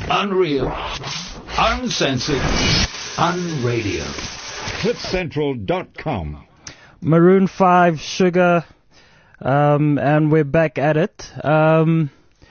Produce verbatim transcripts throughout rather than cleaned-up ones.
Unreal. Uncensored. Unradio. cliff central dot com. Maroon five, Sugar, um, and we're back at it. Um,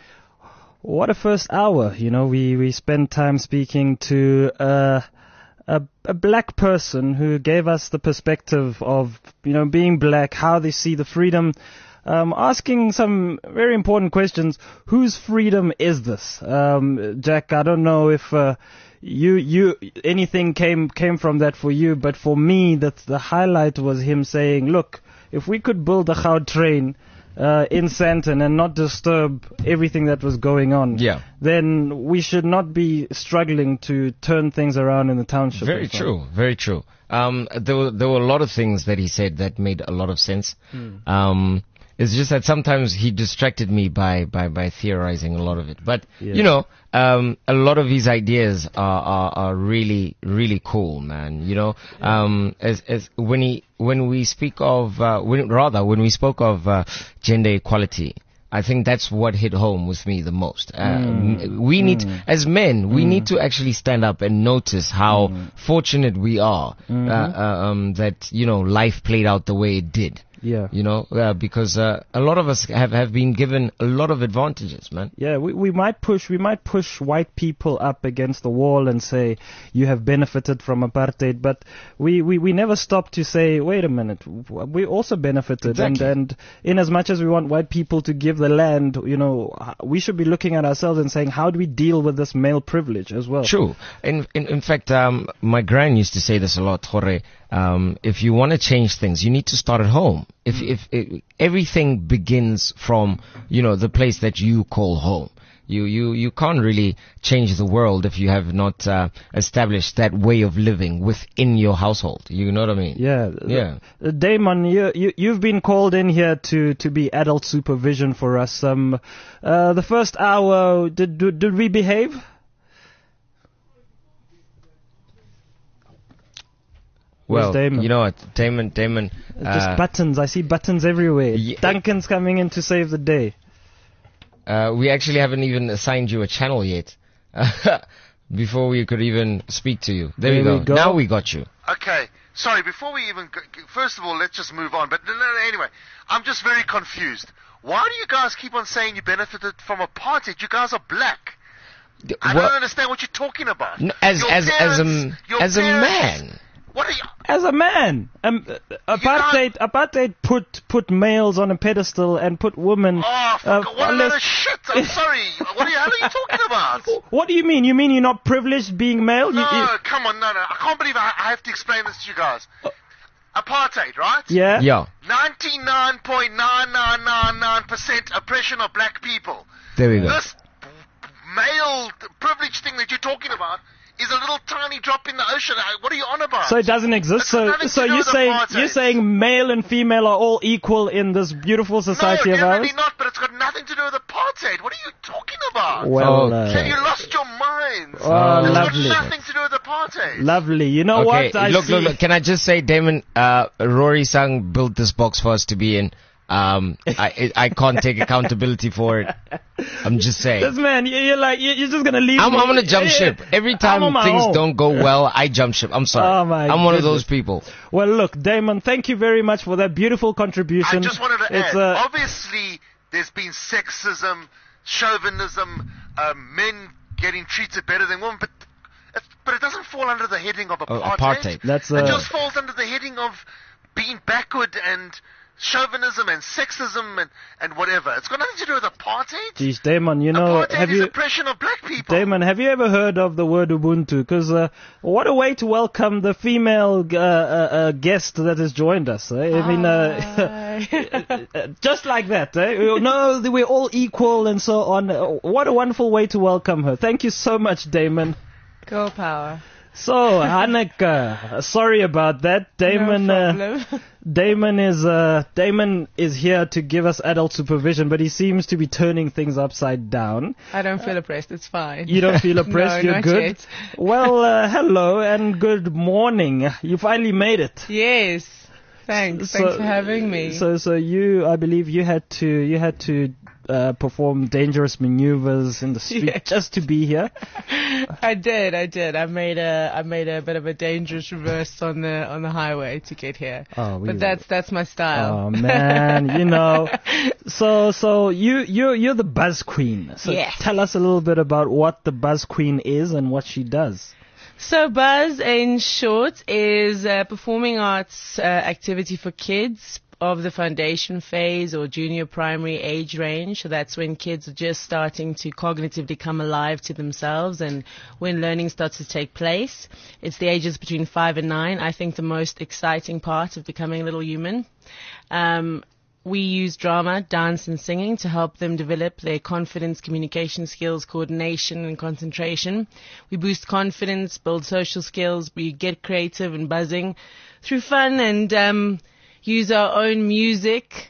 what a first hour, you know, we, we spent time speaking to uh, a, a black person who gave us the perspective of, you know, being black, how they see the freedom, um, asking some very important questions. Whose freedom is this? Um, Jack, I don't know if... Uh, You, you, anything came came from that for you, but for me, that the highlight was him saying, "Look, if we could build a Gautrain uh, in Sandton and not disturb everything that was going on, yeah. then we should not be struggling to turn things around in the township." Very true, very true. Um, there were there were a lot of things that he said that made a lot of sense. Hmm. Um, it's just that sometimes he distracted me by by by theorizing a lot of it, but Yeah. you know. Um, a lot of his ideas are, are, are really, really cool, man. You know, um, as, as when he, when we speak of, uh, when, rather, when we spoke of, uh, gender equality, I think that's what hit home with me the most. Uh, Mm. We need, Mm. as men, we Mm. need to actually stand up and notice how Mm. fortunate we are, Mhm. uh, uh, um, that, you know, life played out the way it did. Yeah. You know, uh, because uh, a lot of us have, have been given a lot of advantages, man. Yeah, we, we might push we might push white people up against the wall and say you have benefited from apartheid, but we, we, we never stop to say, wait a minute, we also benefited, Exactly. and and in as much as we want white people to give the land, you know, we should be looking at ourselves and saying, how do we deal with this male privilege as well? True. In in, in fact, um, my gran used to say this a lot, Jorge. Um, if you want to change things, you need to start at home. If if it, everything begins from, you know, the place that you call home. You, you, you can't really change the world if you have not uh, established that way of living within your household. You know what I mean? Yeah. Yeah. Uh, Damon, you, you, you've been called in here to, to be adult supervision for us. Um, uh, the first hour, did, did, did we behave? Well, Damon? you know what, Damon, Damon. Just Uh, buttons. I see buttons everywhere. Yeah. Duncan's coming in to save the day. uh, we actually haven't even assigned you a channel yet. Before we could even speak to you. There, There we, go. we go. Now we got you. Okay, sorry, before we even, go, first of all, let's just move on. But no, no, no, anyway, I'm just very confused. Why do you guys keep on saying you benefited from apartheid? You guys are black. I Well, don't understand what you're talking about. No, as Your as as parents- a your as a parents- man. What are you... As a man, um, uh, apartheid, apartheid put put males on a pedestal and put women. Oh, uh, fuck, what a unless- load of shit. I'm sorry. What the hell are you talking about? What do you mean? You mean you're not privileged being male? You- No, you- come on, no, no. I can't believe I, I have to explain this to you guys. Apartheid, right? yeah. Yeah. ninety-nine point nine nine nine nine percent oppression of black people. There we go. This male privilege thing that you're talking about is a little tiny drop in the ocean. Uh, What are you on about? So it doesn't exist. It's got So, nothing so to do you're with saying apartheid. you're saying male and female are all equal in this beautiful society no, of ours? definitely not, but it's got nothing to do with apartheid. What are you talking about? Well, Okay. Have you lost your minds? Oh, it's lovely. got nothing to do with apartheid. uh, lovely. You know Okay, what? I look, see. look, look. Can I just say, Damon, uh, Rory Sang built this box for us to be in. Um, I I can't take accountability for it. I'm just saying. This man, you- you're like you're you're just gonna leave. I'm, me. I'm gonna jump ship. Every I'm time on my things own. don't go well, I jump ship. I'm sorry. Oh, my I'm one of goodness. those people. Well, look, Damon, thank you very much for that beautiful contribution. I just wanted to it's add, uh, obviously there's been sexism, chauvinism, um, men getting treated better than women, but it's, but it doesn't fall under the heading of Oh, apartheid. apartheid. That's, it uh, just falls under the heading of being backward and chauvinism and sexism and, and whatever. It's got nothing to do with apartheid. Geez, Damon, you know, apartheid have is you, oppression of black people. Damon, have you ever heard of the word Ubuntu? Because uh, what a way to welcome the female uh, uh, uh, guest that has joined us. Eh? I mean, uh, just like that. Eh? No, we're all equal and so on. Uh, What a wonderful way to welcome her. Thank you so much, Damon. Girl power. So, Hanneke, sorry about that. Damon, No uh, problem. Damon is uh, Damon is here to give us adult supervision, but he seems to be turning things upside down. I don't feel oppressed. It's fine. You don't feel oppressed. No, You're not good. yet. Well, uh, hello and good morning. You finally made it. Yes. Thanks. So- Thanks for having me. So, so you, I believe, you had to, you had to uh, perform dangerous maneuvers in the street Yeah. just to be here. I did. I did. I made a. I made a bit of a dangerous reverse on the on the highway to get here. Oh, we- but that's that's my style. Oh man, you know. So, so you, you, you're the Buzz Queen. So Yes. tell us a little bit about what the Buzz Queen is and what she does. So Buzz, in short, is a performing arts uh, activity for kids of the foundation phase or junior primary age range. So that's when kids are just starting to cognitively come alive to themselves and when learning starts to take place. It's the ages between five and nine. I think the most exciting part of becoming a little human. Um, We use drama, dance, and singing to help them develop their confidence, communication skills, coordination, and concentration. We boost confidence, build social skills. We get creative and buzzing through fun and um, use our own music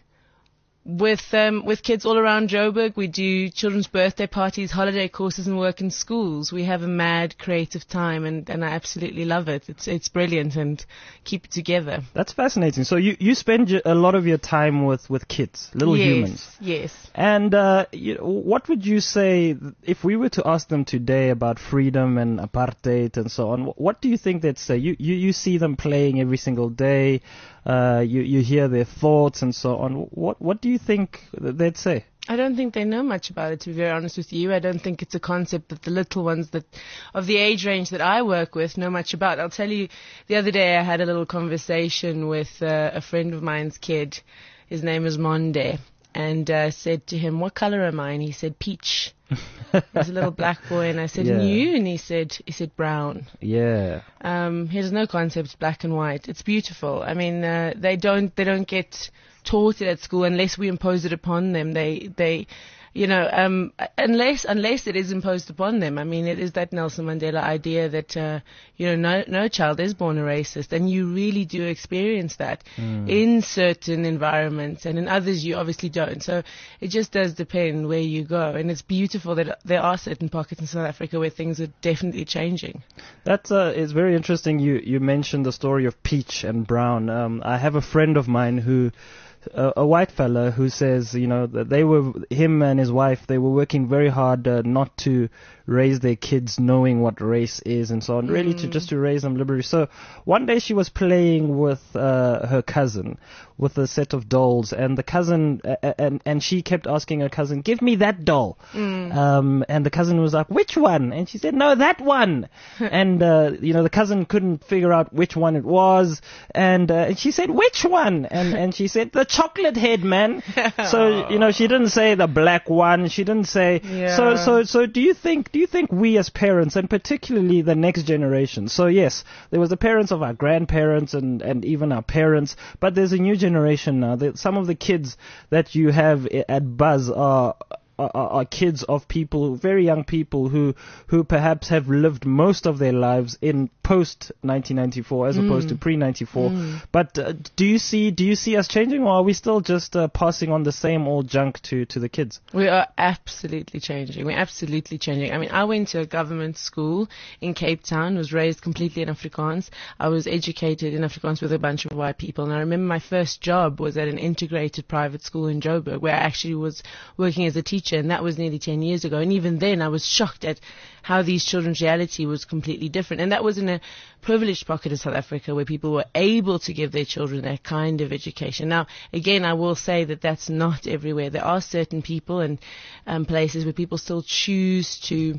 with um, with kids all around Joburg. We do children's birthday parties, holiday courses, and work in schools. We have a mad creative time, and, and I absolutely love it. It's it's brilliant, and keep it together. That's fascinating. So you, you spend y- a lot of your time with, with kids, little yes, humans. Yes. And uh, you, what would you say if we were to ask them today about freedom and apartheid and so on? What do you think they'd say? You you, you see them playing every single day. Uh, you you hear their thoughts and so on. What what do you think they'd say? I don't think they know much about it, to be very honest with you. I don't think it's a concept that the little ones that of the age range that I work with know much about. I'll tell you, the other day I had a little conversation with uh, a friend of mine's kid. His name is Monde. And uh, said to him, "What color am I?" And he said, "Peach." He's a little black boy, and I said, Yeah. "And you?" And he said, "He said brown." Yeah. Um, he has no concept black and white. It's beautiful. I mean, uh, they don't they don't get taught it at school unless we impose it upon them. They they. You know, um, unless unless it is imposed upon them. I mean, it is that Nelson Mandela idea that uh, you know, no no child is born a racist, and you really do experience that Mm. in certain environments, and in others you obviously don't. So it just does depend where you go, and it's beautiful that there are certain pockets in South Africa where things are definitely changing. That's uh, it's very interesting. You you mentioned the story of peach and brown. Um, I have a friend of mine who. A, a white fella who says, you know, that they were, him and his wife, they were working very hard uh, not to raise their kids knowing what race is and so on, really to just to raise them liberally. So one day she was playing with uh, her cousin with a set of dolls, and the cousin, uh, and, and she kept asking her cousin, "Give me that doll." Mm. Um, and the cousin was like, "Which one?" And she said, "No, that one." And, uh, you know, the cousin couldn't figure out which one it was. And, uh, and she said, "Which one?" And, and she said, "The chocolate head, man." So, you know, she didn't say the black one. She didn't say, Yeah. so, so, so do you think, do you think we as parents, and particularly the next generation, so yes, there was the parents of our grandparents and, and even our parents, but there's a new generation now. That some of the kids that you have i- at Buzz are, are, are kids of people, very young people who, who perhaps have lived most of their lives in post nineteen ninety-four as opposed to pre ninety-four. But uh, do you see, do you see us changing, or are we still just uh, passing on the same old junk to, to the kids? We are absolutely changing. We're absolutely changing. I mean, I went to a government school in Cape Town, was raised completely in Afrikaans. I was educated in Afrikaans with a bunch of white people. And I remember my first job was at an integrated private school in Joburg, where I actually was working as a teacher, and that was nearly ten years ago. And even then, I was shocked at how these children's reality was completely different. And that was in a privileged pocket of South Africa where people were able to give their children that kind of education. Now, again, I will say that that's not everywhere. There are certain people and um, places where people still choose to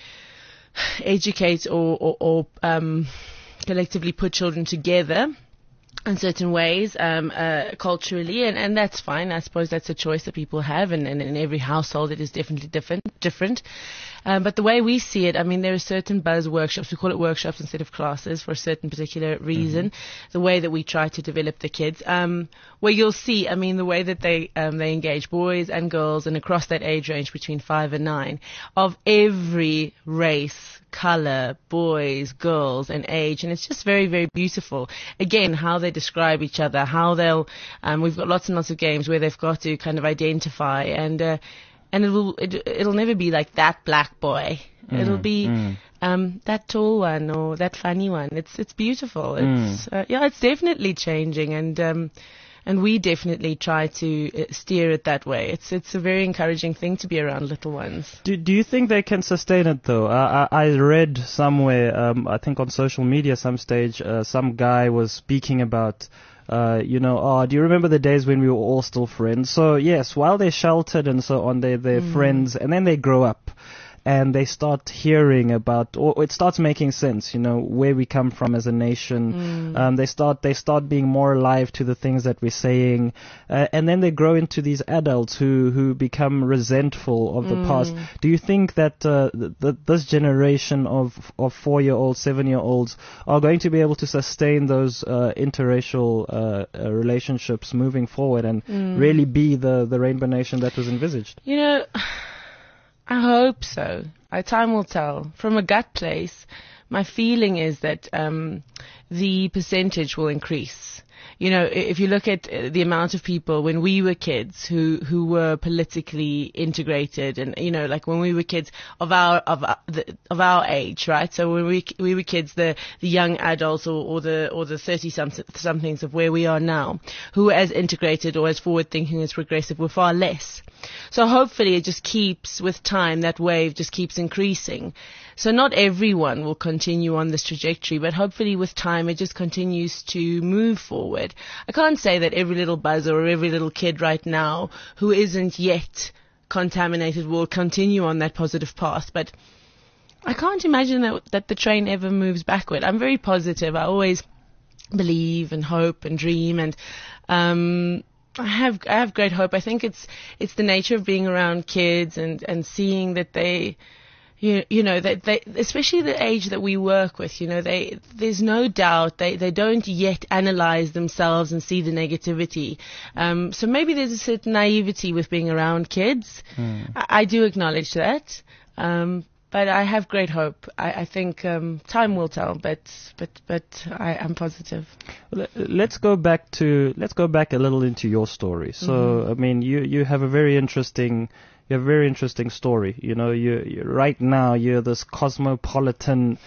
educate or, or, or um, collectively put children together in certain ways, um, uh, culturally, and, and that's fine. I suppose that's a choice that people have, and, and in every household it is definitely different. different. Um, but the way we see it, I mean, there are certain Buzz workshops. We call it workshops instead of classes for a certain particular reason. Mm-hmm. The way that we try to develop the kids, um, where you'll see, I mean, the way that they um, they engage boys and girls, and across that age range between five and nine, of every race, color, boys, girls, and age, and it's just very, very beautiful. Again, how they describe each other, how they'll. Um, we've got lots and lots of games where they've got to kind of identify and. Uh, And it will, it, it'll never be like that black boy. Mm, it'll be mm. um, that tall one or that funny one. It's it's beautiful. It's uh, yeah, it's definitely changing, and um, and we definitely try to uh, steer it that way. It's it's a very encouraging thing to be around little ones. Do Do you think they can sustain it though? Uh, I I read somewhere, um, I think on social media, some stage, uh, some guy was speaking about. Uh, you know, oh, do you remember the days when we were all still friends? So yes, while they're sheltered and so on, they're, they're mm. friends, and then they grow up and they start hearing about, or it starts making sense, you know, where we come from as a nation. Mm. Um, they start, they start being more alive to the things that we're saying, uh, and then they grow into these adults who, who become resentful of the mm. past. Do you think that uh, th- th- this generation of of four-year-olds, seven-year-olds are going to be able to sustain those uh, interracial uh, uh, relationships moving forward and mm. really be the, the Rainbow Nation that was envisaged? You know, I hope so. I, time will tell. From a gut place, my feeling is that um, the percentage will increase. You know, if you look at the amount of people when we were kids who, who were politically integrated, and you know, like when we were kids of our of our, the, of our age, right? So when we we were kids, the the young adults or, or the or the thirty somethings of where we are now, who were as integrated or as forward thinking as progressive, were far less. So hopefully it just keeps, with time, that wave just keeps increasing. So not everyone will continue on this trajectory, but hopefully with time it just continues to move forward. I can't say that every little buzzer or every little kid right now who isn't yet contaminated will continue on that positive path, but I can't imagine that, that the train ever moves backward. I'm very positive. I always believe and hope and dream, and um I have I have great hope. I think it's it's the nature of being around kids and, and seeing that they, you, you know, that they, especially the age that we work with, you know, they, there's no doubt they, they don't yet analyze themselves and see the negativity. Um, so maybe there's a certain naivety with being around kids. Mm. I, I do acknowledge that. Um, But I have great hope. I, I think um, time will tell, but but but I am positive. Let's go back to let's go back a little into your story. So mm-hmm. I mean, you you have a very interesting you have a very interesting story. You know, you, you right now you're this cosmopolitan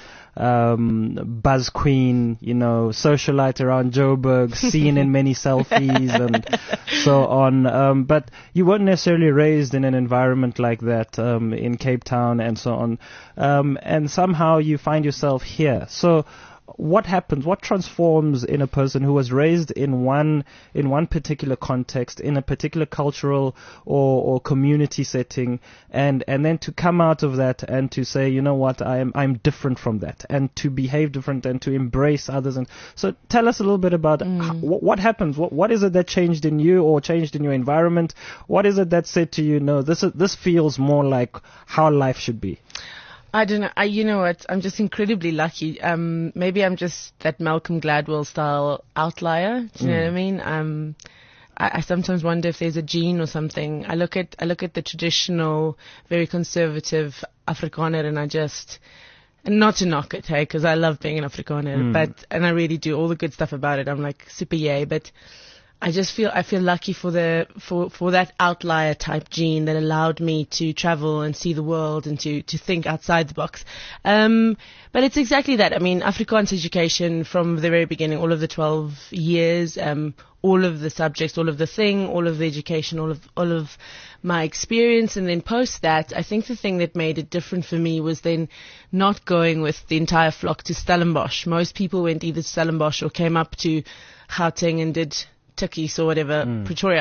um, buzz queen, you know, socialite around Joburg, seen in many selfies and so on. Um, but you weren't necessarily raised in an environment like that um, in Cape Town and so on. Um, and somehow you find yourself here. So what happens, what transforms in a person who was raised in one in one particular context, in a particular cultural or, or community setting, and, and then to come out of that and to say, you know what, I'm I'm different from that, and to behave different and to embrace others. And so tell us a little bit about mm. how, what, what happens, what what is it that changed in you or changed in your environment? What is it that said to you, no, this is, this feels more like how life should be? I don't know. I, you know what? I'm just incredibly lucky. Um, maybe I'm just that Malcolm Gladwell style outlier. Do you mm. know what I mean? Um, I, I sometimes wonder if there's a gene or something. I look at I look at the traditional, very conservative Afrikaner, and I just, and not to knock it, hey, because I love being an Afrikaner, mm. but and I really do all the good stuff about it. I'm like super yay, but I just feel I feel lucky for the for, for that outlier type gene that allowed me to travel and see the world and to, to think outside the box. Um, but it's exactly that. I mean, Afrikaans education from the very beginning, all of the twelve years, um, all of the subjects, all of the thing, all of the education, all of all of my experience, and then post that, I think the thing that made it different for me was then not going with the entire flock to Stellenbosch. Most people went either to Stellenbosch or came up to Gauteng and did Tukkies or whatever, mm. Pretoria.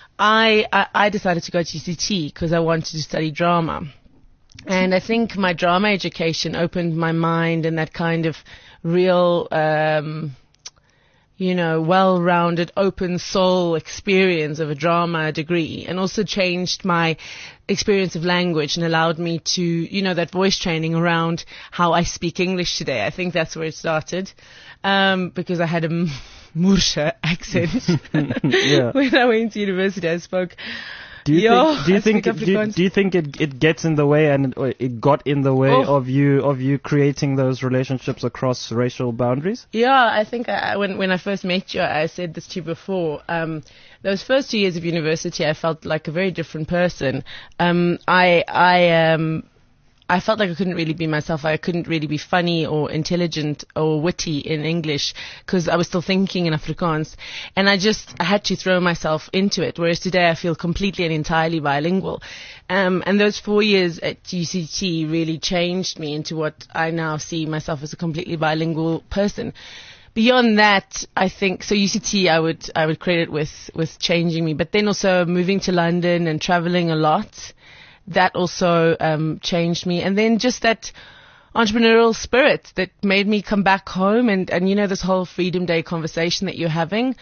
I, I I decided to go to U C T because I wanted to study drama. And I think my drama education opened my mind and that kind of real, um, you know, well-rounded, open soul experience of a drama degree, and also changed my experience of language and allowed me to, you know, that voice training around how I speak English today. I think that's where it started, um, because I had a Mursha accent yeah. when I went to university. I spoke. Do you Yo, think? Do you I think? It, do, you, do you think it it gets in the way, and it, it got in the way oh. of you of you creating those relationships across racial boundaries? Yeah, I think I, when when I first met you, I said this to you before. Um, those first two years of university, I felt like a very different person. Um, I I um. I felt like I couldn't really be myself. I couldn't really be funny or intelligent or witty in English because I was still thinking in Afrikaans. And I just, I had to throw myself into it. Whereas today I feel completely and entirely bilingual. Um, and those four years at U C T really changed me into what I now see myself as a completely bilingual person. Beyond that, I think, so U C T I would, I would credit with, with changing me, but then also moving to London and traveling a lot, that also, um, changed me. And then just that entrepreneurial spirit that made me come back home and, and, you know, this whole Freedom Day conversation that you're having.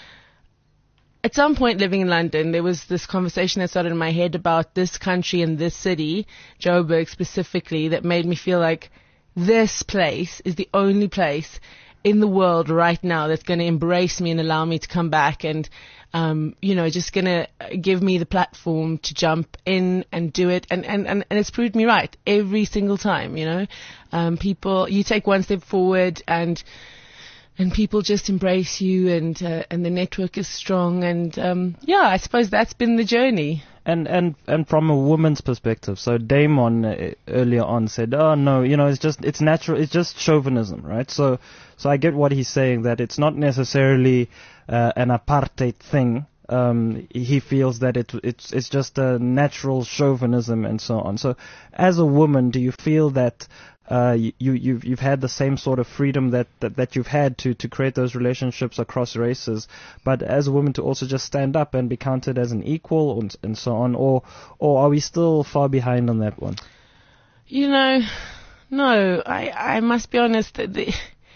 At some point living in London, there was this conversation that started in my head about this country and this city, Joburg specifically, that made me feel like this place is the only place in the world right now that's going to embrace me and allow me to come back and, um, you know, just going to give me the platform to jump in and do it. And, and, and, and it's proved me right every single time, you know. Um, people, you take one step forward and, and people just embrace you and, uh, and the network is strong. And, um, yeah, I suppose that's been the journey. And, and, and from a woman's perspective, so Damon uh, earlier on said, oh no, you know, it's just, it's natural, it's just chauvinism, right? So, so I get what he's saying, that it's not necessarily uh, an apartheid thing. Um, he feels that it, it's, it's just a natural chauvinism and so on. So as a woman, do you feel that Uh, you, you've, you've had the same sort of freedom that, that, that you've had to, to create those relationships across races, but as a woman to also just stand up and be counted as an equal and, and so on, or, or are we still far behind on that one? You know, no, I, I must be honest that the,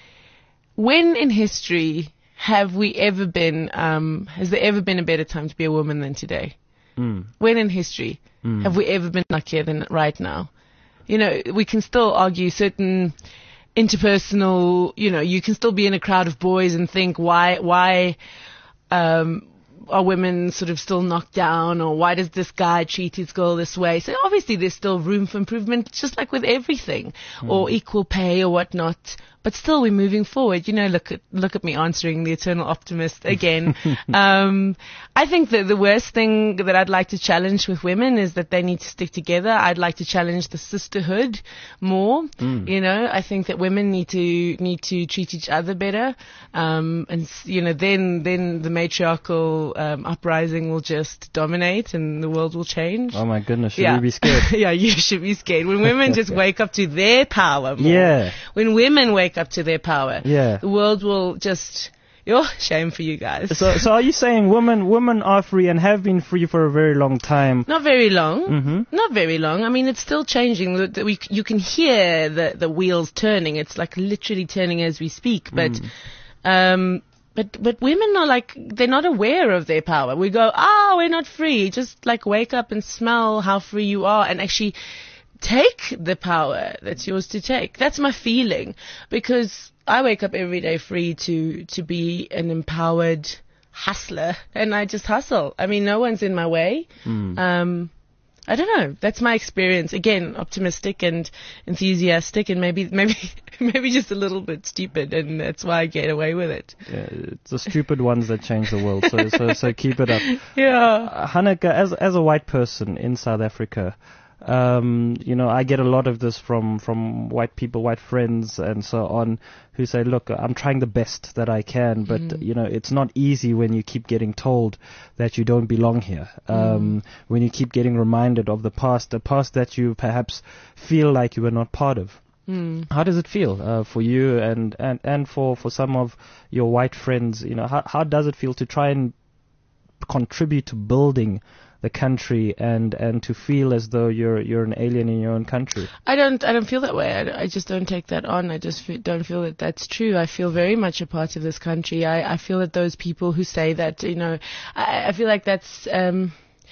when in history have we ever been, um, has there ever been a better time to be a woman than today? Mm. When in history mm. have we ever been luckier than right now? You know, we can still argue certain interpersonal, you know, you can still be in a crowd of boys and think, why, why, um, are women sort of still knocked down, or why does this guy treat his girl this way? So obviously there's still room for improvement, just like with everything, mm. or equal pay or whatnot. But still, we're moving forward. You know, look at look at me answering the eternal optimist again. um, I think that the worst thing that I'd like to challenge with women is that they need to stick together. I'd like to challenge the sisterhood more. Mm. You know, I think that women need to need to treat each other better. Um, and you know, then then the matriarchal um, uprising will just dominate, and the world will change. Oh my goodness, should yeah. we be scared? Yeah, you should be scared. When women just wake up to their power more. Yeah. When women wake up to their power, yeah, the world will just, oh, shame for you guys. So, so are you saying women, women are free and have been free for a very long time? Not very long. Mm-hmm. Not very long. I mean, it's still changing. The, the, we, you can hear the, the wheels turning. It's like literally turning as we speak. But, mm. um, but, but women are like, they're not aware of their power. We go, oh, we're not free. Just like wake up and smell how free you are and actually take the power that's yours to take. That's my feeling, because I wake up every day free to, to be an empowered hustler, and I just hustle. I mean, no one's in my way. Mm. Um, I don't know. That's my experience. Again, optimistic and enthusiastic, and maybe, maybe, maybe just a little bit stupid, and that's why I get away with it. Yeah, it's the stupid ones that change the world. So, so, so keep it up. Yeah. Uh, Hanneke, as as a white person in South Africa, Um, you know, I get a lot of this from, from white people, white friends and so on, who say, look, I'm trying the best that I can, but, mm. you know, it's not easy when you keep getting told that you don't belong here. Um, mm. When you keep getting reminded of the past, the past that you perhaps feel like you were not part of. Mm. How does it feel uh, for you and, and, and for, for some of your white friends? You know, how, how does it feel to try and contribute to building the country and, and to feel as though you're you're an alien in your own country? I don't I don't feel that way. I, I just don't take that on. I just f- don't feel that that's true. I feel very much a part of this country. I, I feel that those people who say that, you know, I, I feel like that's, um,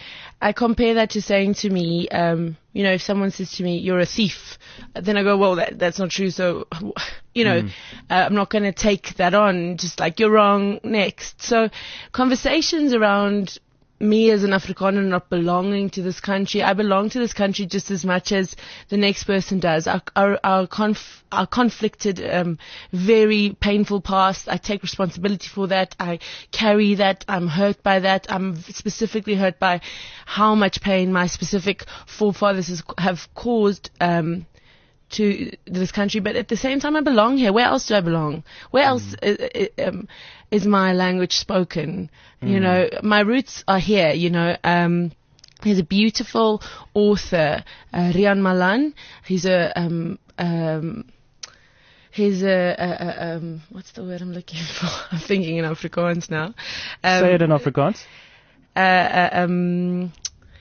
I compare that to saying to me, um, you know, if someone says to me, you're a thief, then I go, well, that, that's not true. So, you know, mm. uh, I'm not going to take that on. Just like, you're wrong, next. So conversations around me as an Afrikaner not belonging to this country. I belong to this country just as much as the next person does. Our, our, our, conf, our conflicted, um, very painful past, I take responsibility for that. I carry that. I'm hurt by that. I'm specifically hurt by how much pain my specific forefathers has, have caused, um, to this country, but at the same time I belong here. Where else do I belong? Where else is, um, is my language spoken? You know, my roots are here, you know. Um, there's a beautiful author, uh, Rian Malan. He's a, um, um, he's a, a, a um, what's the word I'm looking for? I'm thinking in Afrikaans now. Um, Say it in Afrikaans. Uh, uh, um,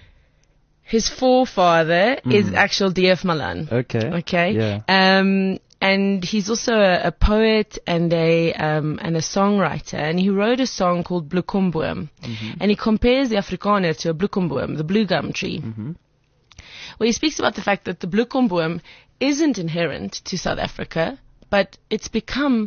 his forefather Mm. is actual D F Malan. Okay. Okay. Yeah. Um, and he's also a, a poet and a um, and a songwriter. And he wrote a song called Bloekomboom. Mm-hmm. And he compares the Afrikaner to a bloekomboom, the blue gum tree. Mm-hmm. Where he speaks about the fact that the bloekomboom isn't inherent to South Africa, but it's become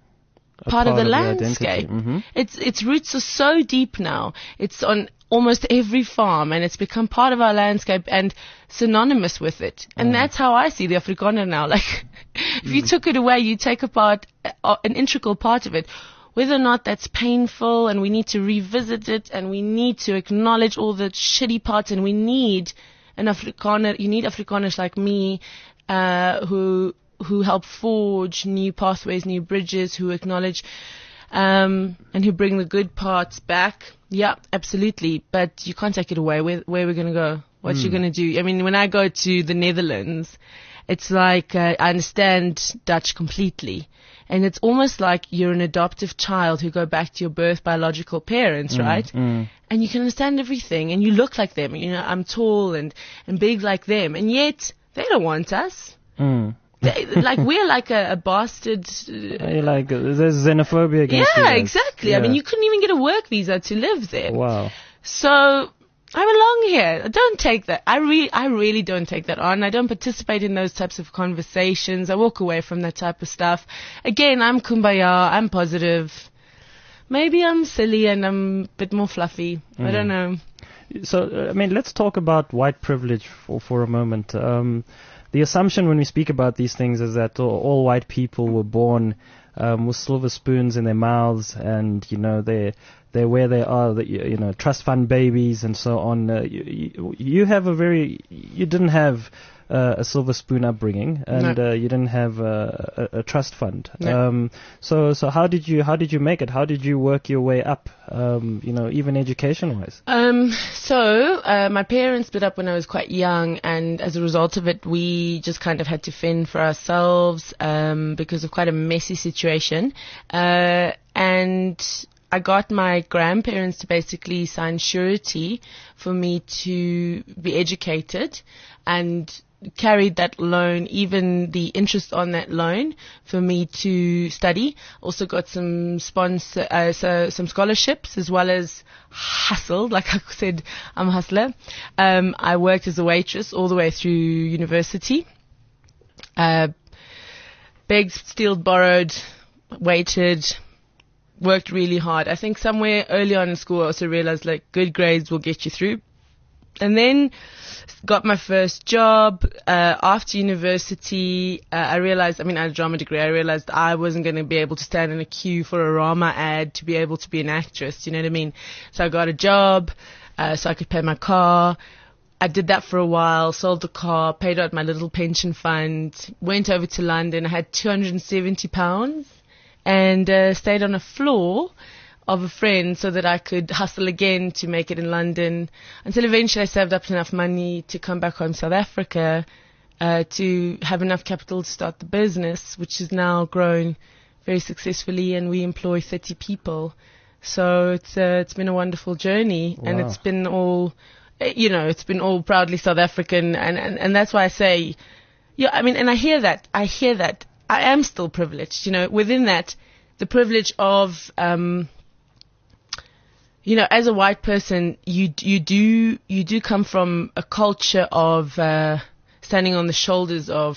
A part, of the identity. landscape. Mm-hmm. Its its roots are so deep now. It's on almost every farm, and it's become part of our landscape and synonymous with it. And that's how I see the Afrikaner now. Like, if you took it away, you take apart uh, an integral part of it. Whether or not that's painful, and we need to revisit it, and we need to acknowledge all the shitty parts, and we need an Afrikaner. You need Afrikaners like me, uh, who who help forge new pathways, new bridges, who acknowledge um, and who bring the good parts back. Yeah, absolutely. But you can't take it away. Where where are we going to go? What you going to do? I mean, when I go to the Netherlands, it's like uh, I understand Dutch completely. And it's almost like you're an adoptive child who go back to your birth biological parents, right? Mm. And you can understand everything, and you look like them. You know, I'm tall and, and big like them, and yet they don't want us. Mm. They, like we're like a, a bastard. Uh, You're like, uh, there's xenophobia against you yeah, guys. exactly. I Yeah. mean, you couldn't even get a work visa to live there. Wow. So I belong here. Don't take that. I really, I really don't take that on. I don't participate in those types of conversations. I walk away from that type of stuff. Again, I'm kumbaya. I'm positive. Maybe I'm silly and I'm a bit more fluffy. I don't know. So, uh, I mean, let's talk about white privilege for, for a moment. Um, the assumption when we speak about these things is that all, all white people were born um, with silver spoons in their mouths, and you know they're they're where they are. That you, you know, trust fund babies and so on. Uh, you, you, you have a very you didn't have uh, a silver spoon upbringing, and No. uh, you didn't have uh, a, a trust fund. No. Um, so so how did you how did you make it? How did you work your way up? Um, you know, even education wise. Um, so, uh, my parents split up when I was quite young, and as a result of it, we just kind of had to fend for ourselves, um, because of quite a messy situation. Uh, and I got my grandparents to basically sign surety for me to be educated, and carried that loan, even the interest on that loan, for me to study. Also got some sponsor, uh, so some scholarships, as well as hustled. Like I said, I'm a hustler. Um, I worked as a waitress all the way through university. Uh, begged, stealed, borrowed, waited, worked really hard. I think somewhere early on in school I also realized like good grades will get you through. And then got my first job. Uh, after university, uh, I realized, I mean, I had a drama degree. I realized I wasn't going to be able to stand in a queue for a Rama ad to be able to be an actress. You know what I mean? So I got a job, uh, so I could pay my car. I did that for a while, sold the car, paid out my little pension fund, went over to London. I had two hundred seventy pounds and uh, stayed on a floor of a friend so that I could hustle again to make it in London, until eventually I saved up enough money to come back home to South Africa, uh, to have enough capital to start the business, which has now grown very successfully, and we employ thirty people. So it's uh, it's been a wonderful journey, and Wow. it's been all, you know, it's been all proudly South African, and, and, and that's why I say, yeah, I mean, and I hear that, I hear that, I am still privileged, you know, within that, the privilege of, um, you know, as a white person, you you do you do come from a culture of uh, standing on the shoulders of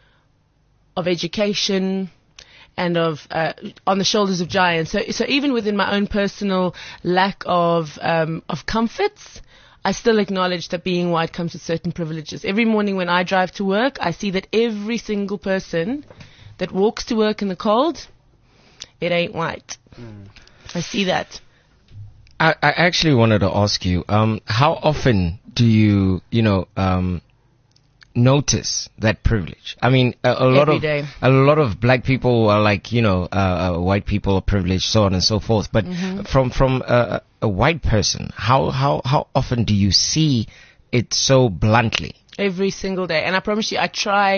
of education and of uh, on the shoulders of giants. So so even within my own personal lack of um, of comforts, I still acknowledge that being white comes with certain privileges. Every morning when I drive to work, I see that every single person that walks to work in the cold, it ain't white. Mm. I see that. I, I actually wanted to ask you, um, how often do you, you know, um, notice that privilege. I mean, a, a lot Every of day. a lot of black people are like, you know, uh, uh, white people are privileged, so on and so forth. But Mm-hmm. from from a, a white person, how how how often do you see it so bluntly? Every single day, and I promise you, I try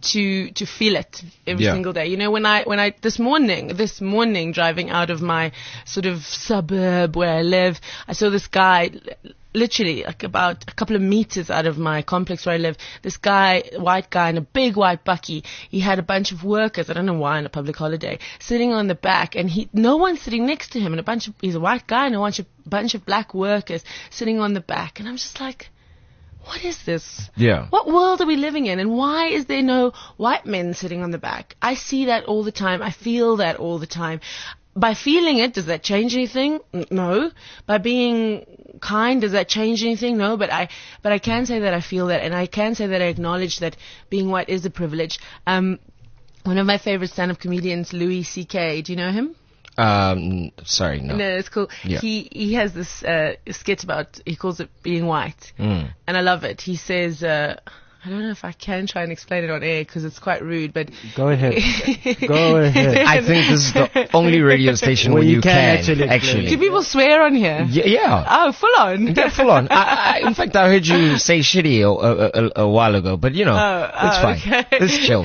to to feel it every Yeah. single day. You know, when I when I this morning, this morning driving out of my sort of suburb where I live, I saw this guy, l- literally like about a couple of meters out of my complex where I live. This guy, white guy in a big white bucky. He had a bunch of workers. I don't know why on a public holiday, sitting on the back, and he no one's sitting next to him, and a bunch of he's a white guy and a bunch of bunch of black workers sitting on the back, and I'm just like, what is this? Yeah. What world are we living in? And why is there no white men sitting on the back? I see that all the time. I feel that all the time. By feeling it, does that change anything? N- No. By being kind, does that change anything? No. But I, but I can say that I feel that, and I can say that I acknowledge that being white is a privilege. Um, one of my favorite stand-up comedians, Louis C K. Do you know him? Um, sorry, no. No, it's cool. Yeah. He he has this uh, skit about, he calls it being white, Mm. and I love it. He says, uh, I don't know if I can try and explain it on air because it's quite rude, but Go ahead. Go ahead. I think this is the only radio station Where where you you can can, actually actually. do people swear on here? Yeah, yeah. Oh, full on. Yeah, full on. I, I, in fact, I heard you say shitty a, a, a, a while ago, but you know, Oh, it's oh, fine. okay. It's chill.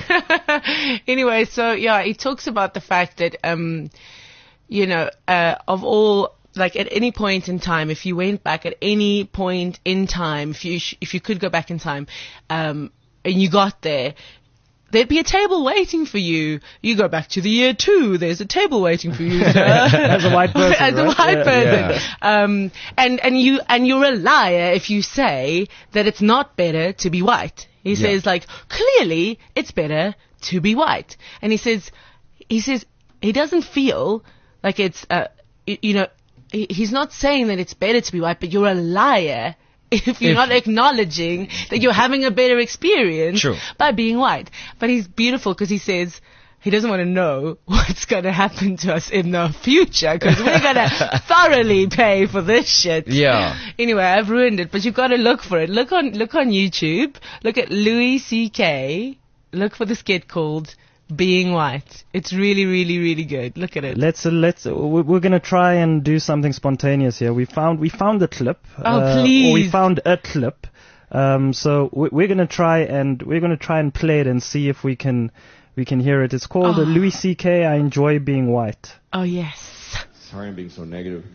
Anyway, so yeah, he talks about the fact that, um, you know, uh, of all, like at any point in time, if you went back at any point in time, if you sh- if you could go back in time, um, and you got there, there'd be a table waiting for you. You go back to the year two, there's a table waiting for you. As a white person, As a right? white Yeah. person. Yeah. Um, and, and you, and you're a liar if you say that it's not better to be white. He Yeah. says like, clearly it's better to be white. And he says, he says, he doesn't feel like it's, uh, y- you know, he- he's not saying that it's better to be white, but you're a liar if you're If- not acknowledging that you're having a better experience True. by being white. But he's beautiful because he says he doesn't want to know what's going to happen to us in the future because we're going to thoroughly pay for this shit. Yeah. Anyway, I've ruined it, but you've got to look for it. Look on, look on YouTube. Look at Louis C K. Look for the skit called Being White. It's really, really, really good. Look at it. Let's uh, let's uh, we- we're gonna try and do something spontaneous here. We found we found a clip. Oh, uh, please. Or we found a clip. Um, so we- we're gonna try and we're gonna try and play it and see if we can we can hear it. It's called uh, Oh. Louis C K. I Enjoy Being White. Oh, yes. Sorry I'm being so negative.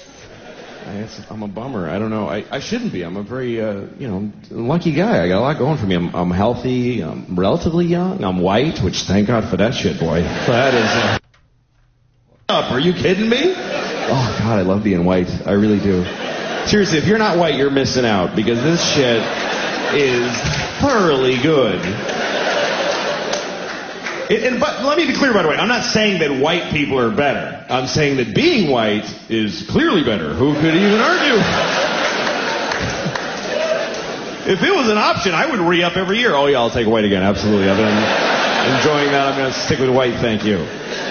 I guess I'm a bummer. I don't know. I, I shouldn't be. I'm a very, uh, you know, lucky guy. I got a lot going for me. I'm, I'm healthy. I'm relatively young. I'm white, which thank God for that shit, boy. That is... Uh, up. Are you kidding me? Oh, God, I love being white. I really do. Seriously, if you're not white, you're missing out because this shit is thoroughly good. It, and, but let me be clear, by the way. I'm not saying that white people are better. I'm saying that being white is clearly better. Who could even argue? If it was an option, I would re-up every year. Oh, yeah, I'll take white again. Absolutely. I've been enjoying that. I'm going to stick with white. Thank you.